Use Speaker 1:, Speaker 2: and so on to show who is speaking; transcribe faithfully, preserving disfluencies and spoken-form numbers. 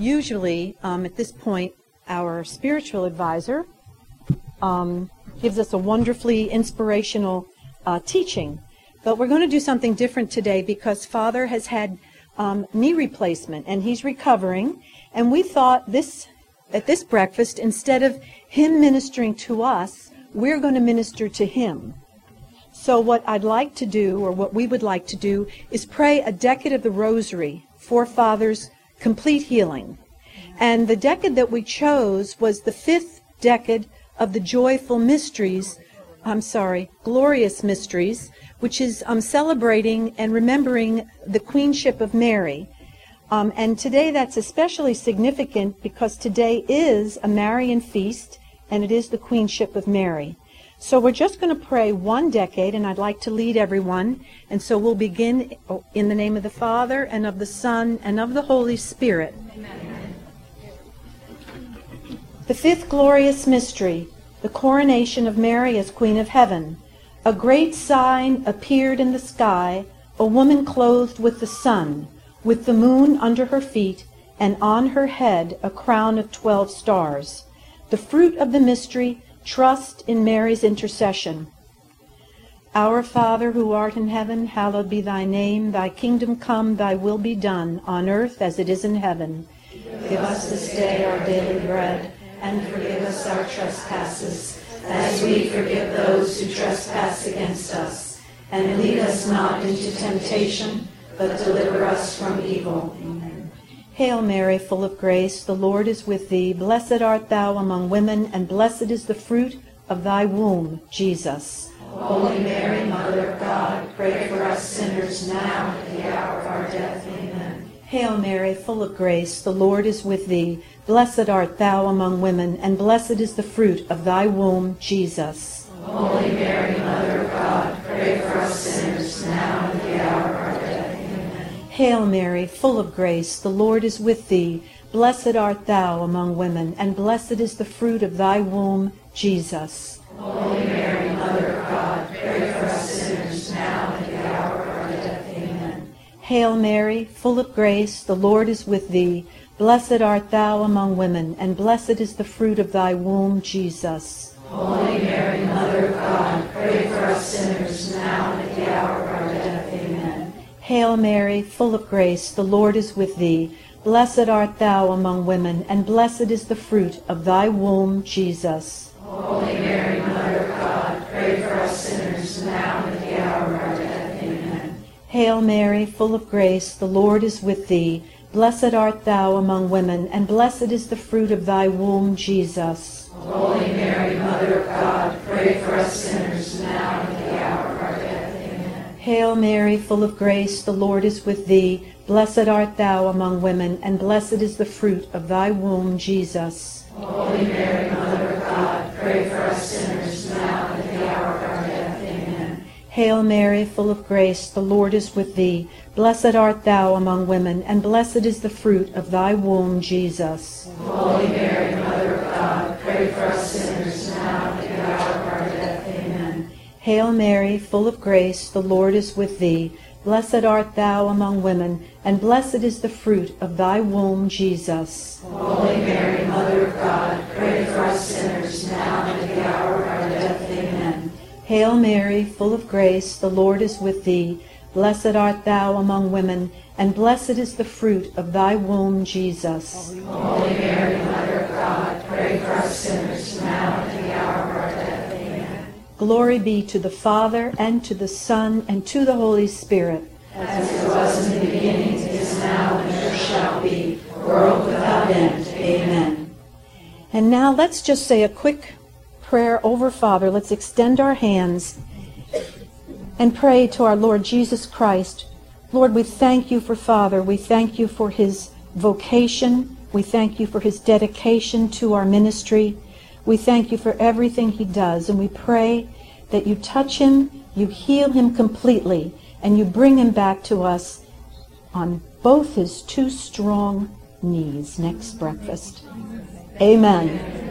Speaker 1: usually, um, at this point, our spiritual advisor um, gives us a wonderfully inspirational uh, teaching. But we're going to do something different today because Father has had um, knee replacement and he's recovering. And we thought this at this breakfast, instead of him ministering to us, we're going to minister to him. So what I'd like to do, or what we would like to do, is pray a decade of the Rosary for Father's complete healing. And the decade that we chose was the fifth decade of the Joyful Mysteries, I'm sorry, Glorious Mysteries, which is um, celebrating and remembering the Queenship of Mary. Um, and today that's especially significant because today is a Marian feast, and it is the Queenship of Mary. So we're just going to pray one decade, and I'd like to lead everyone. And so we'll begin in the name of the Father, and of the Son, and of the Holy Spirit. Amen. The fifth glorious mystery, the coronation of Mary as Queen of Heaven. A great sign appeared in the sky, a woman clothed with the sun, with the moon under her feet, and on her head a crown of twelve stars. The fruit of the mystery, trust in Mary's intercession. Our Father, who art in heaven, hallowed be thy name. Thy kingdom come, thy will be done, on earth as it is in heaven. Give us this day our daily bread, and forgive us our trespasses, as we forgive those who trespass against us. And lead us not into temptation, but deliver us from evil. Amen. Hail Mary, full of grace, the Lord is with thee. Blessed art thou among women, and blessed is the fruit of thy womb, Jesus. Holy Mary, Mother of God, pray for us sinners now and at the hour of our death. Amen. Hail Mary, full of grace, the Lord is with thee. Blessed art thou among women, and blessed is the fruit of thy womb, Jesus. Holy Mary, Mother of God, pray for us sinners now and at the hour of our death. Amen. Hail Mary, full of grace, the Lord is with thee. Blessed art thou among women, and blessed is the fruit of thy womb, Jesus. Holy Mary, Mother of God, pray for us sinners now and at the hour of our death. Amen. Hail Mary, full of grace, the Lord is with thee. Blessed art thou among women, and blessed is the fruit of thy womb, Jesus. Holy Mary, Mother of God, pray for us sinners now and at the hour of our death. Amen. Hail Mary, full of grace, the Lord is with thee. Blessed art thou among women, and blessed is the fruit of thy womb, Jesus. Holy Mary, Mother of God, pray for us sinners now and at the hour of our death. Amen. Hail Mary, full of grace, the Lord is with thee. Blessed art thou among women, and blessed is the fruit of thy womb, Jesus. Holy Mary, Mother of God, pray for us sinners now and at the hour of our death. Amen. Hail Mary, full of grace, the Lord is with thee. Blessed art thou among women, and blessed is the fruit of thy womb, Jesus. Holy Mary, Mother of God, pray for us sinners now and at the hour of our death. Amen. Hail Mary, full of grace, the Lord is with thee. Blessed art thou among women, and blessed is the fruit of thy womb, Jesus. Holy Mary, Mother of God, pray for us sinners now and at the hour of our death. Amen. Hail Mary, full of grace, the Lord is with thee. Blessed art thou among women, and blessed is the fruit of thy womb, Jesus. Holy Mary, Mother of God, pray for us sinners now and at the hour of our death. Amen. Hail Mary, full of grace, the Lord is with thee. Blessed art thou among women, and blessed is the fruit of thy womb, Jesus. Holy Mary, Mother of God, pray for us sinners now and at the hour of our death. Amen. Glory be to the Father, and to the Son, and to the Holy Spirit. As it was in the beginning, is now, and ever shall be, world without end. Amen. And now let's just say a quick prayer over Father. Let's extend our hands and pray to our Lord Jesus Christ. Lord, we thank you for Father. We thank you for his vocation. We thank you for his dedication to our ministry. We thank you for everything he does, and we pray that you touch him, you heal him completely, and you bring him back to us on both his two strong knees next breakfast. Amen.